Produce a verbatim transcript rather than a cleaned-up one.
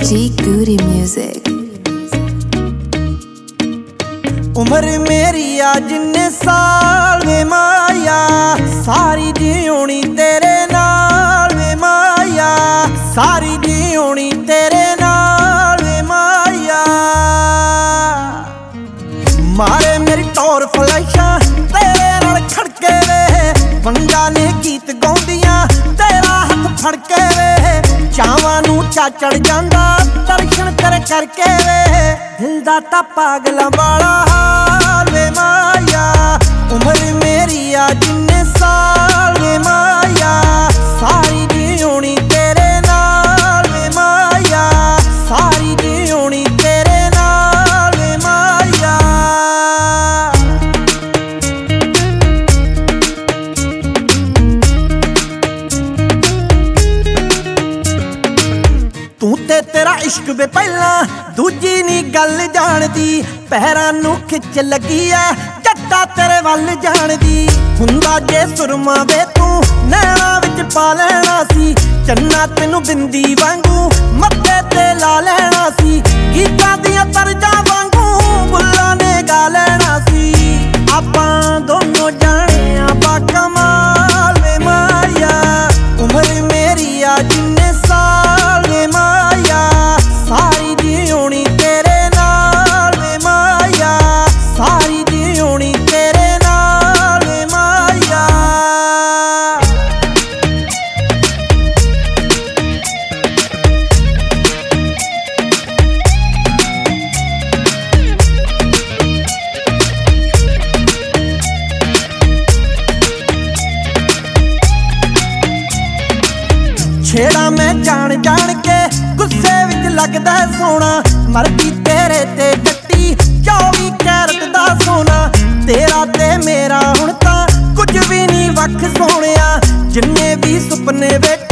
G Goody Music। Umar मेरी आ जिन्ने साल वे माया, सारी जियोनी तेरे नाल वे माया, सारी जियोनी तेरे नाल वे माया। मारे मेरी टोर फलैशा तेरे नाल खड़के वे, वंगा ने गीत गाउंदियां तेरा हथ फड़के वे। चावां नू चा चढ़ जांदा दर्शन तेरे करके वे, दिल दा तां पागलां वाला हाल वे माया। उमर मेरी आ जिन्ने साल वे माया, सारी जियोनी तेरे नाल वे माया, सारी जियोनी तेरे नाल वे माया। तू ते तेरा इश्क वे पहला दूजी नी गल जानदी, पैरां नू खिच लगी ऐ जट्टा तेरे वल जानदी। हुंदा जे सुरमा वे तू नैना विच पा लेना सी, चन्ना तेनू बिंदी वांगू मत्थे ते ला लेना सी। गीतां दियां तरजां वांगू बुल्लां ने गा लेना सी। आपां दोनों जाने आ कमाल वे माया। उमर मेरी आ जिन्ने साल वे माया, सारी जियोनी तेरे नाल वे माया, सारी जियोनी तेरे नाल वे माया। छेड़ा मैं जान जान के गुस्से विच लगदा सोना, मरदी तेरे ते कट्टी चौबी कैरट दा सोना। तेरा ते मेरा हुण तां कुछ भी नहीं वख सोहणिया, जिन्ने भी सुपने वे